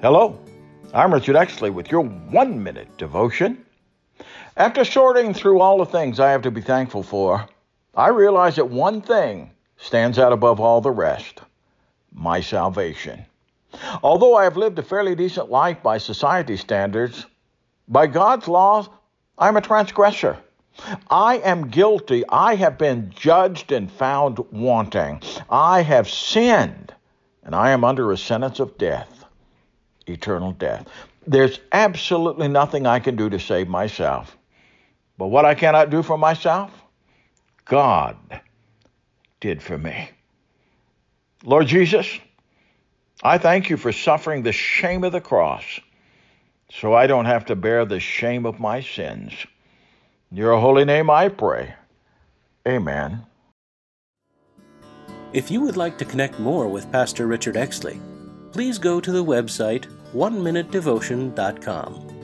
Hello, I'm Richard Exley with your 1-minute devotion. After sorting through all the things I have to be thankful for, I realize that one thing stands out above all the rest: my salvation. Although I have lived a fairly decent life by society standards, by God's laws, I'm a transgressor. I am guilty. I have been judged and found wanting. I have sinned, and I am under a sentence of death, eternal death. There's absolutely nothing I can do to save myself. But what I cannot do for myself, God did for me. Lord Jesus, I thank you for suffering the shame of the cross so I don't have to bear the shame of my sins. In your holy name I pray. Amen. If you would like to connect more with Pastor Richard Exley, please go to the website oneminutedevotion.com.